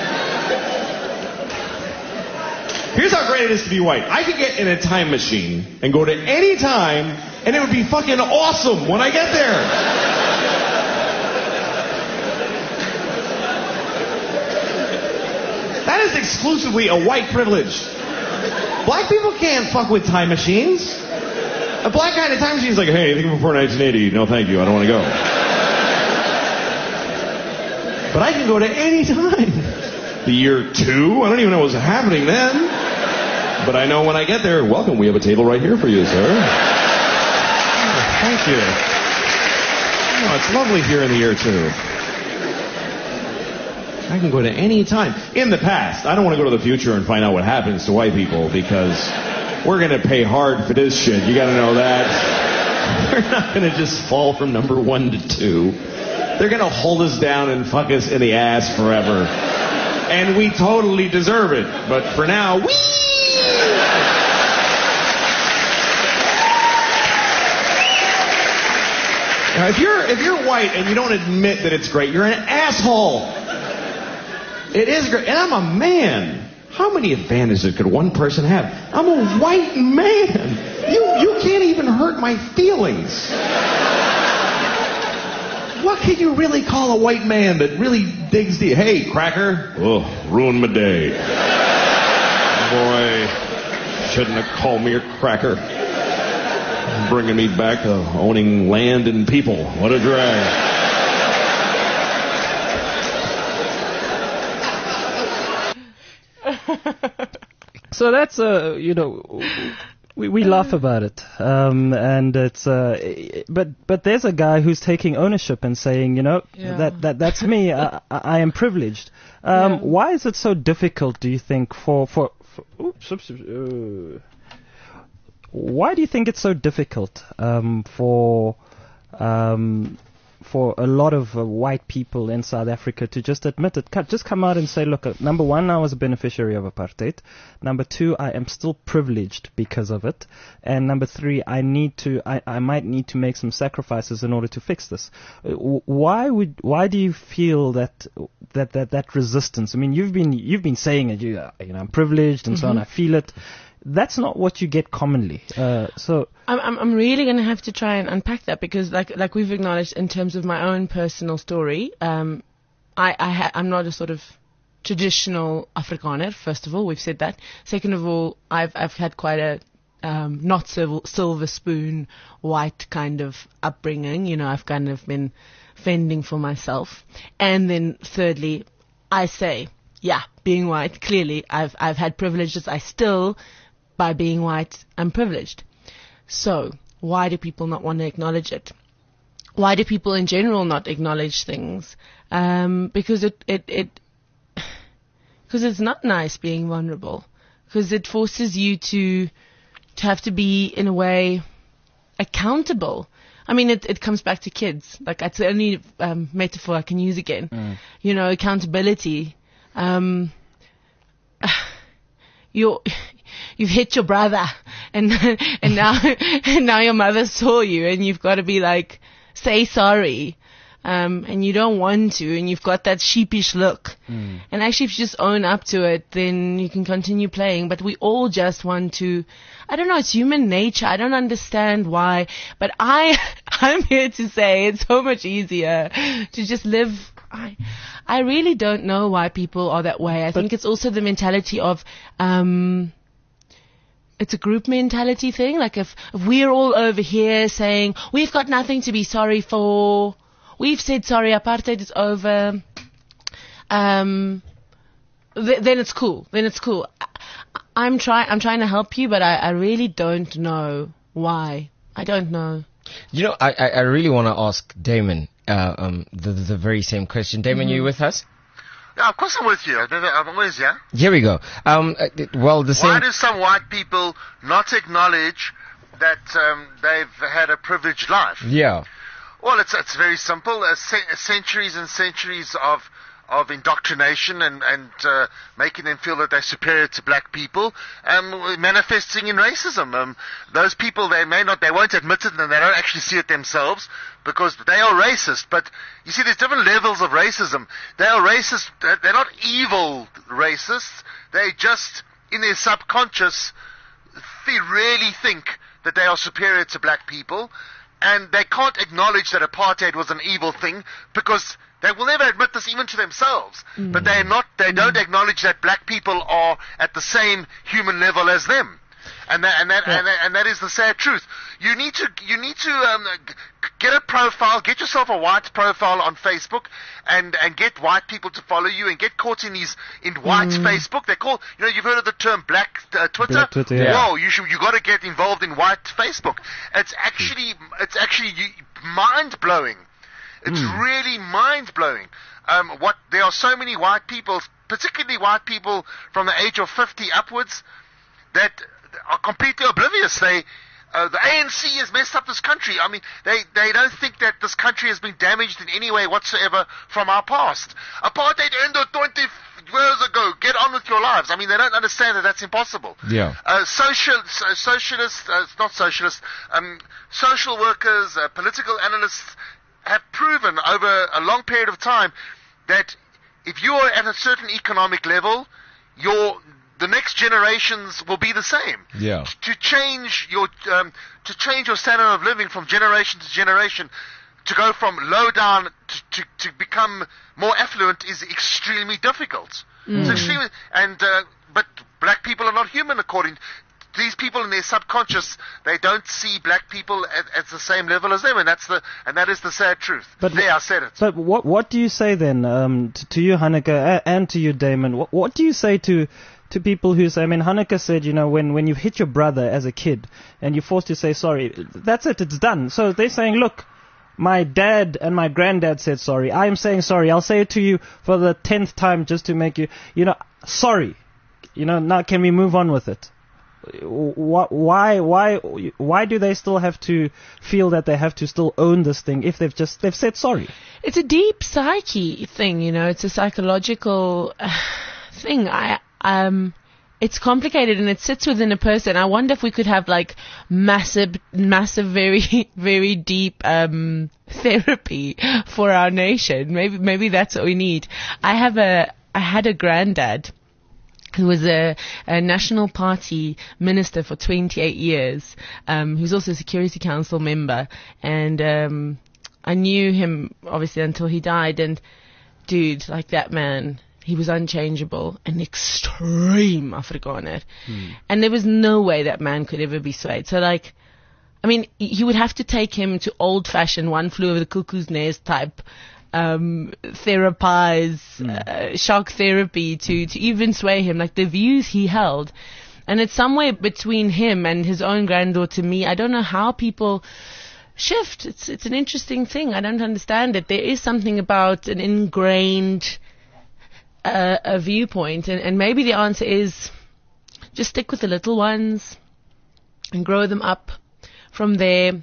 Here's how great it is to be white. I could get in a time machine and go to any time, and it would be fucking awesome when I get there. That is exclusively a white privilege. Black people can't fuck with time machines. A black guy in a time machine is like, hey, anything before nineteen eighty? No, thank you. I don't want to go. But I can go to any time. The year two? I don't even know what's happening then. But I know when I get there, welcome, we have a table right here for you, sir. Oh, thank you. Oh, it's lovely here in the year two. I can go to any time. In the past. I don't want to go to the future and find out what happens to white people because we're going to pay hard for this shit. You got to know that. We're not going to just fall from number one to two. They're going to hold us down and fuck us in the ass forever. And we totally deserve it. But for now, we. Now, if you're if you're white and you don't admit that it's great, you're an asshole. It is great. And I'm a man. How many advantages could one person have? I'm a white man. You you can't even hurt my feelings. what can you really call a white man that really digs deep? Hey, cracker. Oh, ruined my day. Boy, shouldn't have called me a cracker. Bringing me back to owning land and people. What a drag. So that's uh, you know, we we laugh about it, um, and it's uh, but but there's a guy who's taking ownership and saying, you know, Yeah. that that that's me. I, I I am privileged. Um, Yeah. Why is it so difficult? Do you think for for, for oops, oops, uh, why do you think it's so difficult um, for um, for a lot of uh, white people in South Africa to just admit it, cut- just come out and say, look, uh, number one, I was a beneficiary of apartheid. Number two, I am still privileged because of it. And number three, I need to, I, I might need to make some sacrifices in order to fix this. Uh, w- Why would, why do you feel that, that, that, that resistance? I mean, you've been, you've been saying it, you, uh, you know, I'm privileged and so on, I feel it. That's not what you get commonly. Uh, so, I'm, I'm, I'm really going to have to try and unpack that because, like, like we've acknowledged in terms of my own personal story, um, I, I ha- I'm not a sort of traditional Afrikaner. First of all, we've said that. Second of all, I've, I've had quite a um, not silver, silver spoon white kind of upbringing. You know, I've kind of been fending for myself. And then thirdly, I say, yeah, being white, clearly, I've, I've had privileges. I still, by being white, I'm privileged. So, why do people not want to acknowledge it? Why do people in general not acknowledge things? Um, because it, it, it, because it's not nice being vulnerable. Because it forces you to, to have to be, in a way, accountable. I mean, it, it comes back to kids. Like, that's the only um, metaphor I can use again. Mm. You know, accountability. Um, you're, you've hit your brother, and and now and now your mother saw you, and you've got to be like, say sorry, um, and you don't want to, and you've got that sheepish look. Mm. And actually, if you just own up to it, then you can continue playing. But we all just want to. I don't know. It's human nature. I don't understand why, but I I'm here to say it's so much easier to just live. I, I really don't know why people are that way. I but think it's also the mentality of, um, it's a group mentality thing. Like if, if we're all over here saying, we've got nothing to be sorry for, we've said sorry, apartheid is over, um, th- then it's cool. Then it's cool. I, I'm trying, I'm trying to help you, but I, I really don't know why. I don't know. You know, I, I, I really want to ask Damon uh, um, the, the very same question. Damon, mm-hmm. you with us? Yeah, of course I'm with you. I'm always here. Here we go. Um, well, the same. Why do some white people not acknowledge that um, they've had a privileged life? Yeah. Well, it's it's very simple. Uh, c- centuries and centuries of of indoctrination and, and uh, making them feel that they're superior to black people, um, manifesting in racism. Um, those people, they may not, they won't admit it, and they don't actually see it themselves because they are racist. But you see, there's different levels of racism. They are racist. They're not evil racists. They just, in their subconscious, they really think that they are superior to black people, and they can't acknowledge that apartheid was an evil thing because they will never admit this even to themselves. Mm. But they are not, they mm. don't acknowledge that black people are at the same human level as them. And that, and that, yeah. and that, and that is the sad truth. You need to, you need to, um, get a profile, get yourself a white profile on Facebook and, and get white people to follow you and get caught in these, in white mm. Facebook. They call, you know, you've heard of the term black uh, Twitter? Black Twitter, yeah. Whoa, you should, you gotta get involved in white Facebook. It's actually, it's actually mind blowing. It's mm. really mind-blowing. Um, what there are so many white people, particularly white people from the age of fifty upwards, that are completely oblivious. They, uh, the A N C has messed up this country. I mean, they, they don't think that this country has been damaged in any way whatsoever from our past. Apartheid ended twenty years ago. Get on with your lives. I mean, they don't understand that that's impossible. Yeah. Uh, social, uh, socialists, uh, not socialists, um, social workers, uh, political analysts, have proven over a long period of time that if you are at a certain economic level, your the next generations will be the same. Yeah. To change your um, to change your standard of living from generation to generation to go from low down to, to, to become more affluent is extremely difficult. Mm. It's extremely, and uh, but black people are not human according. These people in their subconscious, they don't see black people at, at the same level as them, and that's the and that is the sad truth. But there, I said it. But what what do you say then um, to, to you, Hanneke, a- and to you, Damon? What, what do you say to to people who say? I mean, Hanneke said, you know, when when you hit your brother as a kid and you're forced to say sorry, that's it, it's done. So they're saying, look, my dad and my granddad said sorry. I am saying sorry. I'll say it to you for the tenth time just to make you, you know, sorry. You know, now can we move on with it? Why, why, why do they still have to feel that they have to still own this thing if they've just they've said sorry? It's a deep psyche thing, you know. It's a psychological uh, thing. I um, it's complicated and it sits within a person. I wonder if we could have like massive, massive, very, very deep um therapy for our nation. Maybe, maybe that's what we need. I have a, I had a granddad who was a, a National Party minister for twenty-eight years. Um, he was also a Security Council member. And um, I knew him, obviously, until he died. And, dude, like that man, he was unchangeable, an extreme Afrikaner. Hmm. And there was no way that man could ever be swayed. So, like, I mean, you would have to take him to old-fashioned One Flew Over the Cuckoo's Nest type um therapize mm. uh, shock therapy to to even sway him, like the views he held. And it's somewhere between him and his own granddaughter, me. I don't know how people shift. It's it's an interesting thing. I don't understand it. There is something about an ingrained uh, a viewpoint, and, and maybe the answer is just stick with the little ones and grow them up from there.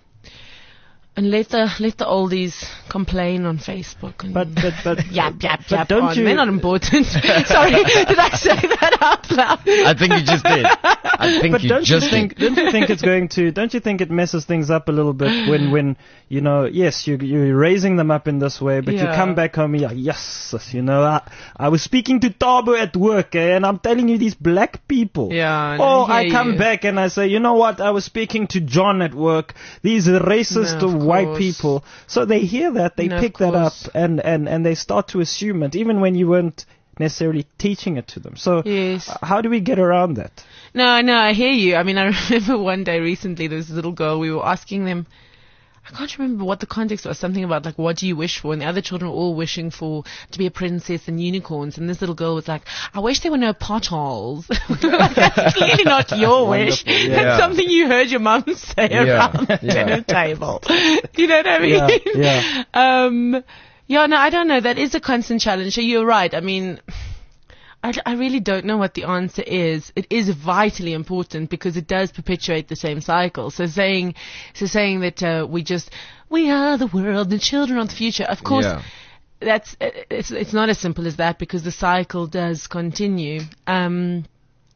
And let the let the oldies complain on Facebook. And but but but yap yap but yap don't on. you? They're not important. Sorry, did I say that out loud? I think you just did. I think But you don't just you think? did. Don't you think it's going to? Don't you think it messes things up a little bit when when you know? Yes, you you're raising them up in this way, but you Yeah. come back home and you're like, yes, you know, I, I was speaking to Tabo at work, eh, and I'm telling you these black people. Yeah, no, Or I I hear come you. back and I say, you know what? I was speaking to John at work. These racist No, of white course. people. So they hear that, they No, of pick that up, course. and, and, and they start to assume it, even when you weren't necessarily teaching it to them. So Yes. uh, how do we get around that? No, no, I hear you. I mean, I remember one day recently, there was this little girl, we were asking them, I can't remember what the context was, something about like, what do you wish for? And the other children were all wishing for to be a princess and unicorns. And this little girl was like, I wish there were no potholes. Like, that's clearly not your wish. Wonderful, yeah. That's Yeah. something you heard your mum say Yeah, around the yeah. dinner table. You know what I mean? Yeah, yeah. Um, yeah, no, I don't know. That is a constant challenge. So you're right. I mean, I, I really don't know what the answer is. It is vitally important because it does perpetuate the same cycle. So saying, so saying that uh, we just we are the world, the children are the future. Of course, Yeah. that's it's it's not as simple as that because the cycle does continue. Um,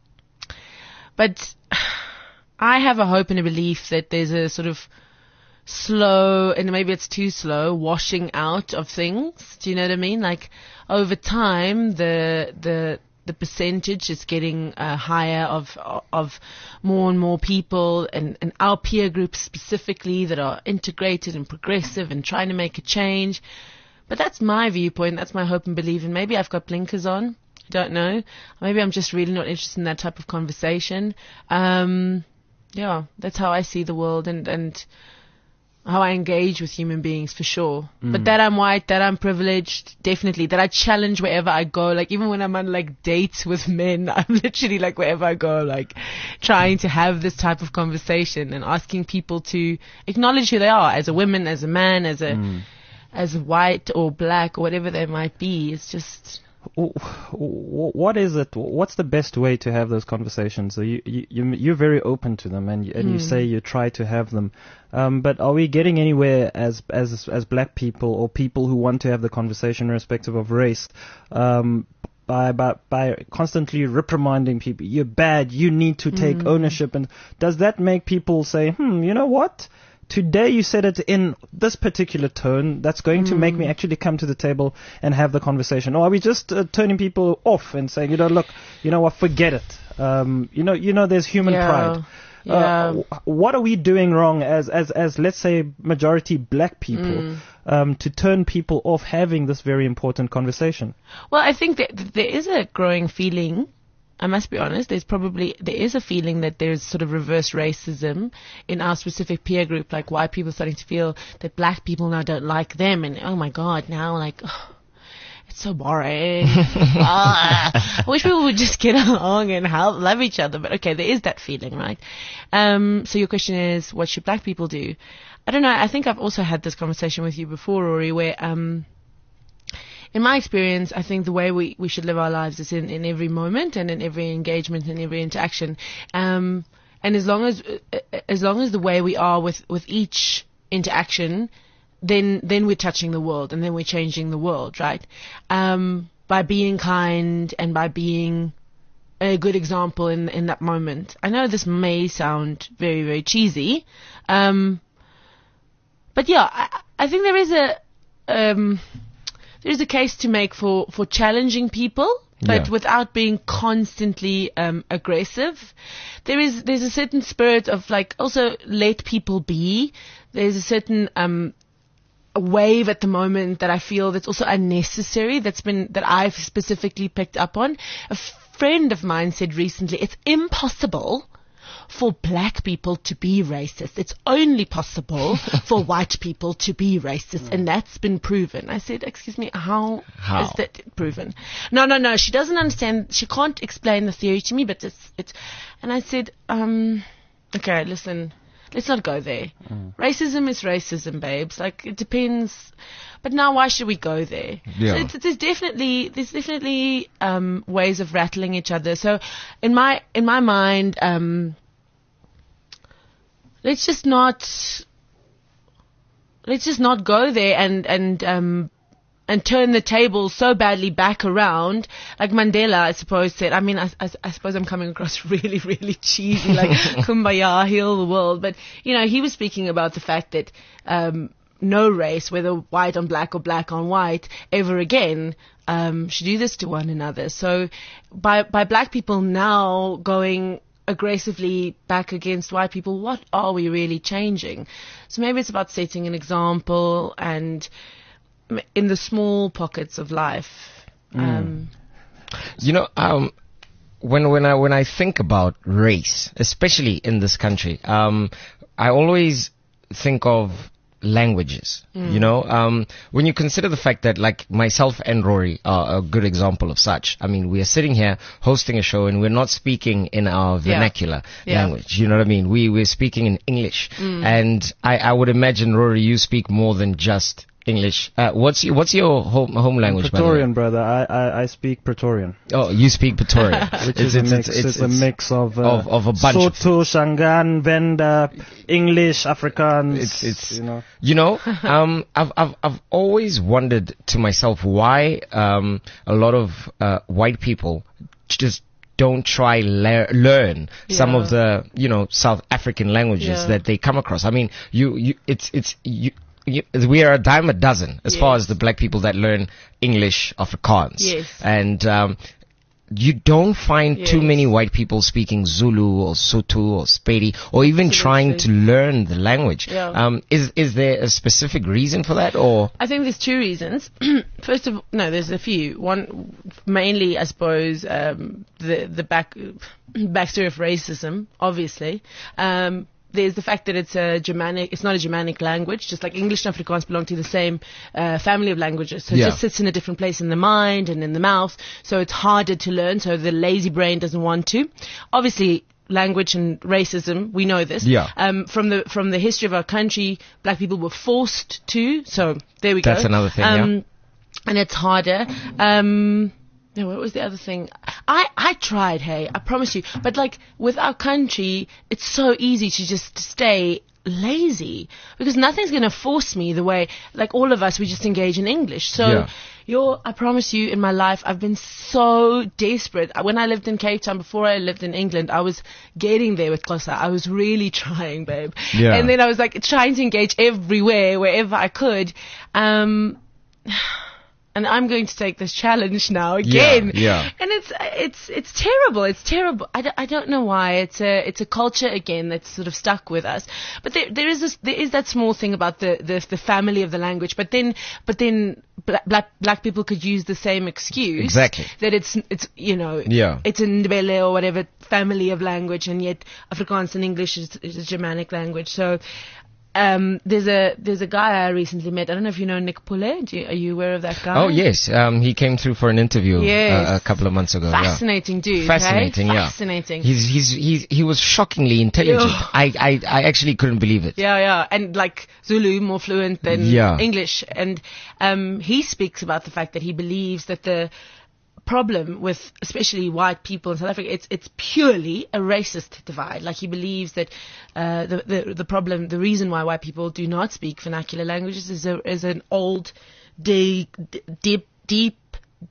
but I have a hope and a belief that there's a sort of slow, and maybe it's too slow, washing out of things. Do you know what I mean? Like over time, the the the percentage is getting uh, higher of of more and more people, and, and our peer groups specifically that are integrated and progressive and trying to make a change. But that's my viewpoint. That's my hope and belief. And maybe I've got blinkers on. I don't know. Maybe I'm just really not interested in that type of conversation. Um, yeah, that's how I see the world, and and. how I engage with human beings for sure. Mm. But that I'm white, that I'm privileged, definitely. That I challenge wherever I go. Like even when I'm on like dates with men, I'm literally like wherever I go, like trying to have this type of conversation and asking people to acknowledge who they are as a woman, as a man, as a, mm. as white or black or whatever they might be. It's just... What is it? What's the best way to have those conversations? So you, you, you're very open to them, and you, and mm. you say you try to have them. Um, but are we getting anywhere as as as black people or people who want to have the conversation, irrespective of race, um, by by by constantly reprimanding people? You're bad. You need to take mm. ownership. And does that make people say, hmm, you know what? Today you said it in this particular tone that's going mm. to make me actually come to the table and have the conversation. Or are we just uh, turning people off and saying, you know, look, you know what, forget it. Um, you know, you know, there's human yeah. pride. Uh, what are we doing wrong as, as, as let's say, majority black people mm. um, to turn people off having this very important conversation? Well, I think that there is a growing feeling, I must be honest, there's probably, there is a feeling that there's sort of reverse racism in our specific peer group, like white people starting to feel that black people now don't like them, and oh my God, now like, oh, it's so boring. ah, I wish people would just get along and help, love each other. But okay, there is that feeling, right? Um, so your question is, what should black people do? I don't know. I think I've also had this conversation with you before, Rory, where, um, in my experience, I think the way we, we should live our lives is in, in every moment and in every engagement and every interaction. Um, and as long as, as long as the way we are with, with each interaction, then then we're touching the world, and then we're changing the world, right? Um, by being kind and by being a good example in in that moment. I know this may sound very, very cheesy, um, but yeah, I, I think there is a um, there is a case to make for, for challenging people, but yeah. without being constantly um, aggressive. There is there's a certain spirit of like also let people be. There's a certain um, a wave at the moment that I feel that's also unnecessary, that's been, that I've specifically picked up on. A friend of mine said recently, it's impossible for black people to be racist. It's only possible for white people to be racist. And that's been proven. I said, excuse me, how, how is that proven? No, no, no, she doesn't understand. She can't explain the theory to me, but it's, it's, and I said, um, okay, listen, let's not go there. Mm. Racism is racism, babes. Like, it depends. But now, why should we go there? Yeah. So it's, there's definitely, there's definitely um, ways of rattling each other. So, in my in my mind, um, let's just not, let's just not go there and and um, and turn the table so badly back around. Like Mandela, I suppose, said, I mean, I, I, I suppose I'm coming across really, really cheesy, like, kumbaya, heal the world. But, you know, he was speaking about the fact that um, no race, whether white on black or black on white, ever again um, should do this to one another. So by by black people now going aggressively back against white people, what are we really changing? So maybe it's about setting an example and in the small pockets of life. Mm. Um, you know, um, when when I when I think about race, especially in this country, um, I always think of languages. Mm. You know, um, when you consider the fact that, like, myself and Rory are a good example of such. I mean, we are sitting here hosting a show and we're not speaking in our vernacular yeah. Yeah. language. You know what I mean? We we're speaking in English, mm. and I, I would imagine, Rory, you speak more than just English. Uh, what's your, what's your home home language? Praetorian, brother. I, I I speak Praetorian. Oh, you speak Praetorian, which is it's, a mix. It's, it's, it's a mix of, uh, of of a bunch Sotho, of Shangaan, Venda, English, Afrikaans. It's it's you know. You know, um, I've I've I've always wondered to myself why um a lot of uh, white people just don't try le- learn yeah. some of the, you know, South African languages yeah. that they come across. I mean, you you it's it's you. We are a dime a dozen as yes. far as the black people that learn English, Afrikaans. Yes. And um, you don't find yes. too many white people speaking Zulu or Sotho or Spedi or even Absolutely. trying to learn the language. Yeah. Um, is is there a specific reason for that, or? I think there's two reasons. First of all, no, there's a few. One, mainly, I suppose, um, the the back backstory of racism, obviously. Um, There's the fact that it's a Germanic, it's not a Germanic language, just like English and Afrikaans belong to the same uh, family of languages. So yeah. it just sits in a different place in the mind and in the mouth. So it's harder to learn. So the lazy brain doesn't want to. Obviously, language and racism, we know this. Yeah. Um, from the from the history of our country, black people were forced to. So there we go. That's another thing, um, yeah. And it's harder. Um, No, what was the other thing? I, I tried, hey, I promise you. But, like, with our country, it's so easy to just stay lazy because nothing's going to force me the way, like, all of us, we just engage in English. So, yeah. you're, I promise you, in my life, I've been so desperate. When I lived in Cape Town, before I lived in England, I was getting there with Xhosa. I was really trying, babe. Yeah. And then I was, like, trying to engage everywhere, wherever I could. Um... and I'm going to take this challenge now again. Yeah, yeah. And it's it's it's terrible. It's terrible. I don't, I don't know why. It's a it's a culture again that's sort of stuck with us. But there there is this, there is that small thing about the, the the family of the language. But then but then black black, black people could use the same excuse. Exactly. That it's it's you know Yeah. it's a Ndebele or whatever family of language, and yet Afrikaans and English is, is a Germanic language. So. Um, there's a there's a guy I recently met. I don't know if you know Nick Pule. Do you, are you aware of that guy? Oh yes, um, he came through for an interview Yes. uh, a couple of months ago. Fascinating yeah. dude. Fascinating, hey? yeah. Fascinating. He's he's he's he was shockingly intelligent. Ugh. I, I I actually couldn't believe it. Yeah, yeah, and like Zulu, more fluent than Yeah. English. And um, he speaks about the fact that he believes that the problem with especially white people in South Africa, it's it's purely a racist divide. Like he believes that uh, the, the the problem, the reason why white people do not speak vernacular languages is a, is an old, deep, deep, deep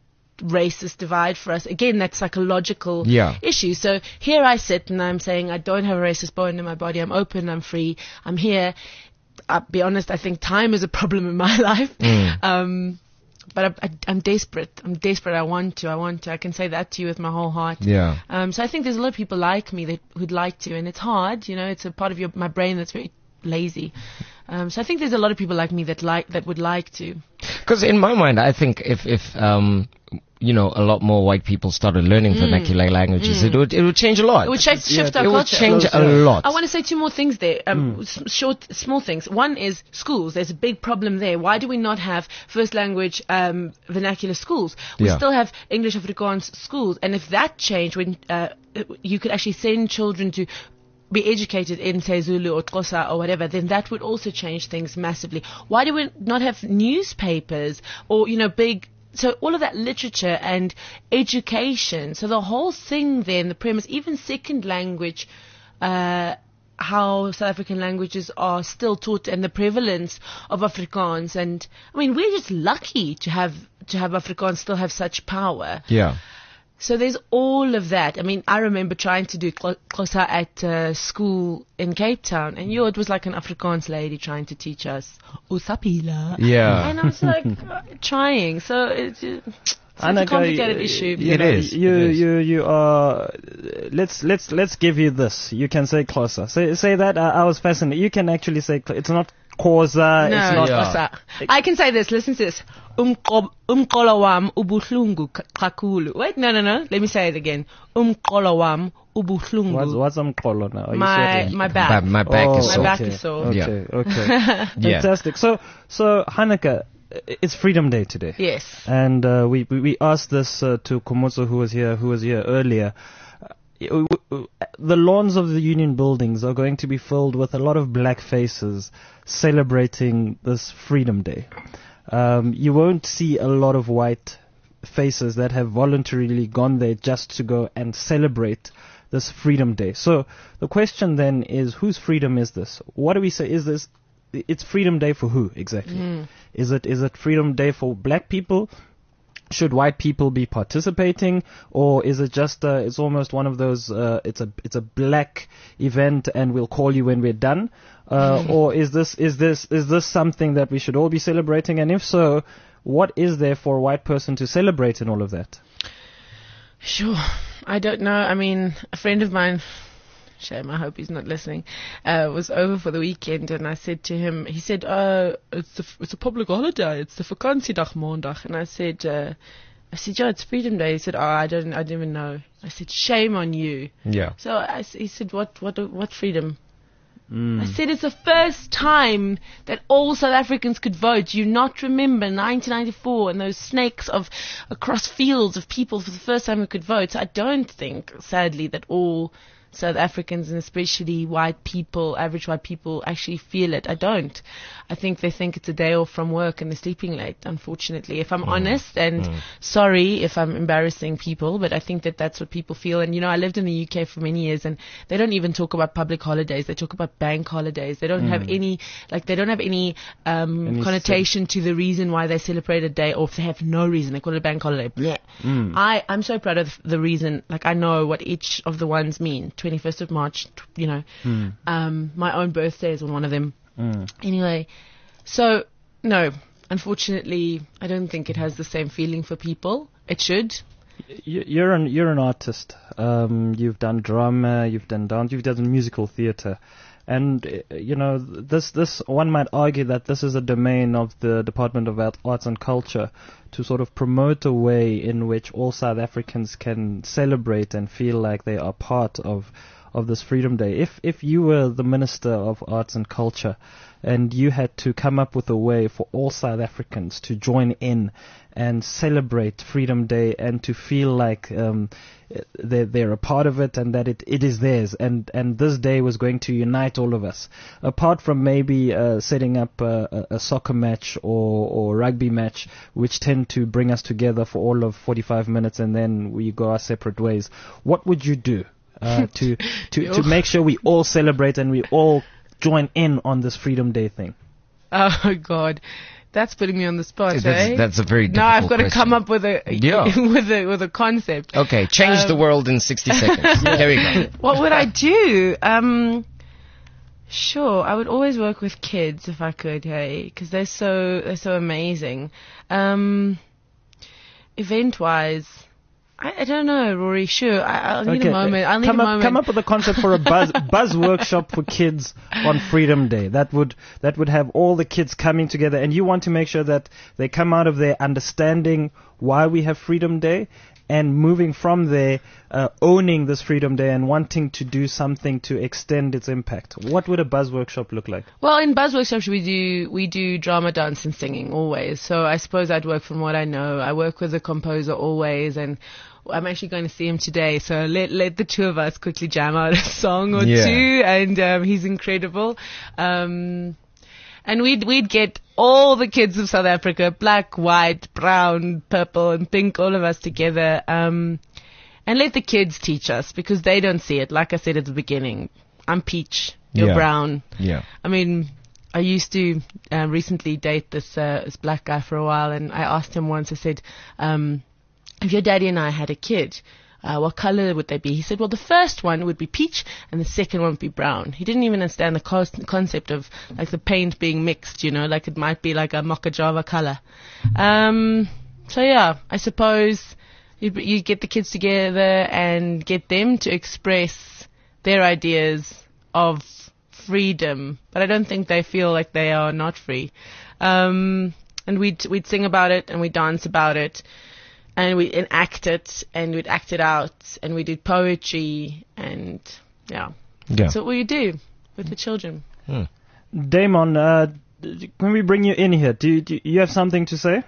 racist divide for us. Again, that psychological Yeah. issue. So here I sit and I'm saying I don't have a racist bone in my body. I'm open. I'm free. I'm here. I'll be honest. I think time is a problem in my life. Mm. Um, but I, I, I'm desperate. I'm desperate. I want to. I want to. I can say that to you with my whole heart. Yeah. Um, so I think there's a lot of people like me that would like to, and it's hard. You know, it's a part of your my brain that's very lazy. Um, so I think there's a lot of people like me that like that would like to. Because in my mind, I think if if um you know a lot more white people started learning vernacular languages, it would it would change a lot. It would shift, shift Yeah, our it would culture. change a Yeah. lot. I want to say two more things there. Um, s- short, small things. One is schools. There's a big problem there. Why do we not have first language um, vernacular schools? We Yeah. still have English Afrikaans schools, and if that changed, when uh, you could actually send children to be educated in, say, Zulu or Xhosa or whatever, then that would also change things massively. Why do we not have newspapers or, you know, big... So all of that literature and education, so the whole thing then, the premise, even second language, uh, how South African languages are still taught and the prevalence of Afrikaans. And I mean, we're just lucky to have, to have Afrikaans still have such power. Yeah. So there's all of that. I mean, I remember trying to do Xhosa at uh, school in Cape Town, and yo, it was like an Afrikaans lady trying to teach us Usapila. Yeah. And I was like uh, trying. So it's, uh, it's a Anneke, complicated you- issue. you It know, is, You it is. you you are. Let's let's let's give you this. You can say closer. Say say that. I, I was fascinated. You can actually say cl- it's not causa. No, It's not. Yeah. Xhosa. I can say this. Listen to this. Umqob- Umqolo wam ubuhlungu kakhulu. Wait, no, no, no. Let me say it again. Umqolo wam ubuhlungu. What's what's umqolo now? Are you My serious? my My, back. my back Oh, is My sore. back okay. is sore. Okay, okay, Yeah. fantastic. So so Hanneke, it's Freedom Day today. Yes. And uh, we, we we asked this uh, to Komotso, who was here who was here earlier. Uh, w- w- the lawns of the Union buildings are going to be filled with a lot of black faces celebrating this Freedom Day. Um, you won't see a lot of white faces that have voluntarily gone there just to go and celebrate this Freedom Day. So the question then is, whose freedom is this? What do we say? Is this? It's Freedom Day for who exactly? Is it is it Freedom Day for black people? Should white people be participating, or is it just uh, it's almost one of those uh, it's a it's a black event and we'll call you when we're done, uh, or is this is this is this something that we should all be celebrating? And if so, what is there for a white person to celebrate in all of that? Sure. I don't know. I mean, a friend of mine, shame, I hope he's not listening, uh, was over for the weekend, and I said to him, he said, uh, it's, the, it's a public holiday, it's the Vakansiedag Maandag. And I said, uh, I said, yeah, it's Freedom Day. He said, oh, I don't, I didn't even know. I said, shame on you. Yeah. So I, s- he said, what, what, what freedom? I said, it's the first time that all South Africans could vote. Do you not remember nineteen ninety-four and those snakes of across fields of people for the first time who could vote? So I don't think, sadly, that all South Africans, and especially white people, average white people, actually feel it. I don't. I think they think it's a day off from work and they're sleeping late, unfortunately. If I'm honest, and sorry if I'm embarrassing people, but I think that that's what people feel. And, you know, I lived in the U K for many years, and they don't even talk about public holidays. They talk about bank holidays. They don't have any, like, they don't have any, um, Any connotation to the reason why they celebrate a day off. They have no reason. They call it a bank holiday. Blech. I, I'm so proud of the reason. Like, I know what each of the ones mean. twenty-first of March, t- you know, um, my own birthday is on one of them. Anyway, so, no, unfortunately, I don't think it has the same feeling for people. It should. You- You're an you're an artist. Um, you've done drama, you've done dance, you've done musical theatre, and uh, you know this this one might argue that this is a domain of the Department of Art- Arts and Culture to sort of promote a way in which all South Africans can celebrate and feel like they are part of of this Freedom Day. If if you were the Minister of Arts and Culture, and you had to come up with a way for all South Africans to join in and celebrate Freedom Day and to feel like um, they're, they're a part of it and that it, it is theirs, and, and this day was going to unite all of us, apart from maybe uh, setting up a, a soccer match or, or rugby match, which tend to bring us together for all of forty-five minutes and then we go our separate ways. What would you do uh, to, to, to make sure we all celebrate and we all join in on this Freedom Day thing? Oh, God. That's putting me on the spot, That's, eh? that's a very difficult Now I've got to question. come up with a Yeah. with a with a concept. Okay, change Um, the world in sixty seconds. Here we go. What would I do? Um, sure, I would always work with kids if I could, hey, because they're so they're so amazing. Um, event wise, I, I don't know, Rory. Sure, I, I'll need a moment. I'll need come a up, moment. Come up with a concept for a buzz buzz workshop for kids on Freedom Day. That would that would have all the kids coming together, and you want to make sure that they come out of there understanding why we have Freedom Day, and moving from there, uh, owning this Freedom Day and wanting to do something to extend its impact. What would a buzz workshop look like? Well, in Buzz Workshops, we do we do drama, dance, and singing always. So I suppose I'd work from what I know. I work with the composer always, and I'm actually going to see him today. So let let the two of us quickly jam out a song or Yeah. two, and um, he's incredible. Um, and we'd we'd get all the kids of South Africa, black, white, brown, purple, and pink, all of us together. Um, and let the kids teach us, because they don't see it. Like I said at the beginning, I'm peach, you're Yeah. brown. Yeah. I mean, I used to uh, recently date this uh, this black guy for a while, and I asked him once, I said, um, if your daddy and I had a kid, uh, what color would they be? He said, well, the first one would be peach and the second one would be brown. He didn't even understand the co- concept of like the paint being mixed, you know, like it might be like a mocha java color. Um, so yeah, I suppose you, you get the kids together and get them to express their ideas of freedom, but I don't think they feel like they are not free. Um, and we'd, we'd sing about it and we'd dance about it. And we'd enact it, and we'd act it out, and we did poetry, and yeah. Yeah. That's what we do with the children. Damon, uh, d- can we bring you in here? Do you, do you have something to say?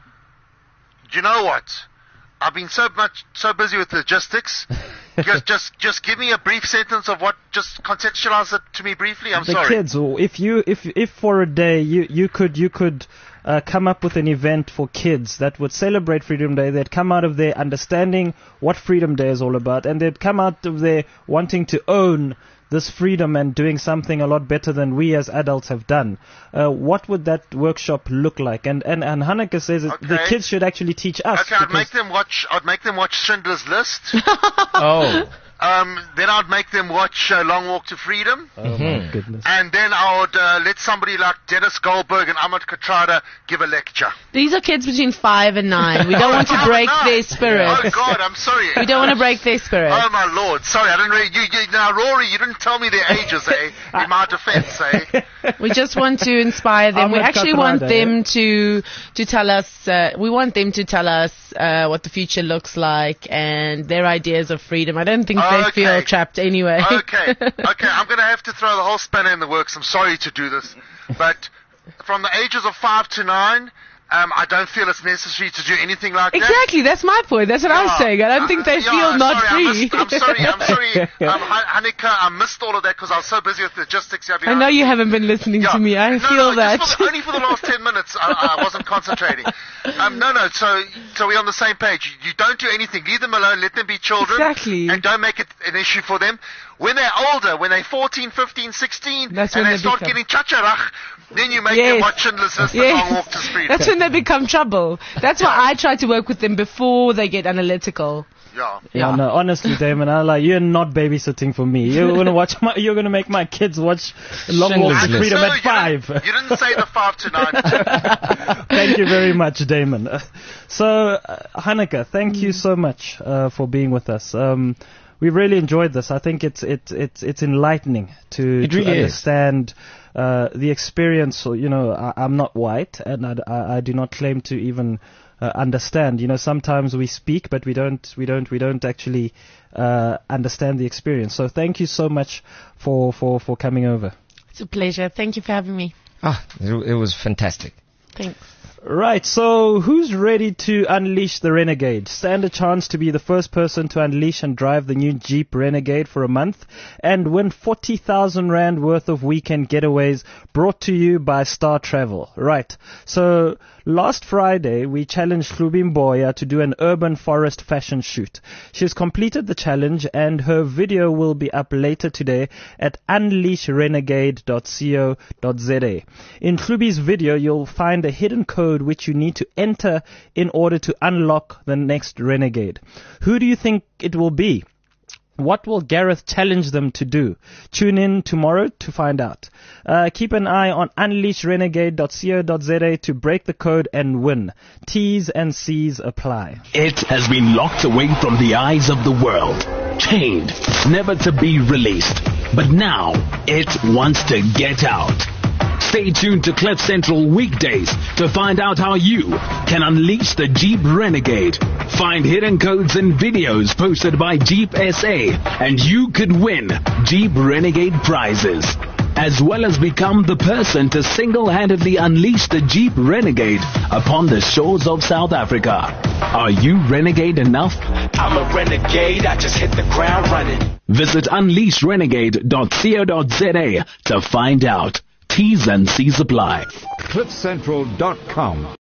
Do you know what? I've been so much so busy with logistics. just, just, just give me a brief sentence of what. Just contextualize it to me briefly. I'm the sorry. kids, or if you if if for a day you you could you could uh, come up with an event for kids that would celebrate Freedom Day, they'd come out of there understanding what Freedom Day is all about, and they'd come out of there wanting to own this freedom and doing something a lot better than we as adults have done. Uh, what would that workshop look like? And and and Hanneke says that the Okay. kids should actually teach us. Okay, I'd because- make them watch. I'd make them watch Schindler's List. Oh. um, then I'd make them watch uh, Long Walk to Freedom. Oh my goodness. And then I would uh, let somebody like Dennis Goldberg and Ahmed Katrada give a lecture. These are kids between five and nine. We don't want to Oh, break no. their spirits. Oh God, I'm sorry. We don't want to break their spirits. Oh my Lord, sorry, I didn't really. You, you, now, Rory, you didn't tell me their ages, eh? In my defence, eh? We just want to inspire them. We Ahmed actually want Katrada, them to to tell us. Uh, we want them to tell us uh, what the future looks like and their ideas of freedom. I don't think they Okay. feel trapped anyway. Okay, okay, I'm going to have to throw the whole spanner in the works. I'm sorry to do this, but from the ages of five to nine, um, I don't feel it's necessary to do anything like that. Exactly, that's my point. That's what I'm Yeah. saying. I don't think they Uh, feel yeah, not sorry, I free. missed- I'm sorry, I'm sorry, um, Han- Hanneke, I missed all of that because I was so busy with logistics. here I behind know me. you haven't been listening Yeah. to me. I no, feel no, that. Just for the, only for the last ten minutes, I, I wasn't concentrating. Um, no, no. So, so we're on the same page. You, you don't do anything. Leave them alone. Let them be children. Exactly. And don't make it an issue for them. When they're older, when they're fourteen, fifteen, sixteen, That's and when they, they start become- getting chacharach, then you make Yes. them watch Schindler's List and Yes. Long Walk to Freedom. That's when they become trouble. That's why I try to work with them before they get analytical. Yeah. Yeah, Yeah. no, honestly, Damon, I like you're not babysitting for me. You're gonna watch my, you're gonna make my kids watch Long Walk to Schindler's Freedom So at you five. didn't- You didn't say the five to nine. Thank you very much, Damon. Uh, So, uh, Hanneke, thank you so much uh, for being with us. Um, we really enjoyed this. I think it's it's it's it's enlightening to, It to really is. understand uh, the experience. So, you know, I, I'm not white, and I, I, I do not claim to even uh, understand. You know, sometimes we speak, but we don't we don't we don't actually uh, understand the experience. So, thank you so much for for for coming over. It's a pleasure. Thank you for having me. Ah, it, it was fantastic. Thanks. Right, so who's ready to unleash the Renegade? Stand a chance to be the first person to unleash and drive the new Jeep Renegade for a month and win forty thousand rand worth of weekend getaways brought to you by Star Travel. Right, so last Friday we challenged Hlubim Boya to do an urban forest fashion shoot. She's completed the challenge and her video will be up later today at unleash renegade dot co dot za. In Hlubi's video you'll find a hidden code which you need to enter in order to unlock the next Renegade. Who do you think it will be? What will Gareth challenge them to do? Tune in tomorrow to find out. Uh, keep an eye on unleash renegade dot co dot za to break the code and win. T's and C's apply. It has been locked away from the eyes of the world, chained, never to be released. But now, it wants to get out. Stay tuned to Cliff Central weekdays to find out how you can unleash the Jeep Renegade. Find hidden codes and videos posted by Jeep S A, and you could win Jeep Renegade prizes, as well as become the person to single-handedly unleash the Jeep Renegade upon the shores of South Africa. Are you renegade enough? I'm a renegade, I just hit the ground running. Visit unleash renegade dot co dot za to find out. T's and C's apply. cliff central dot com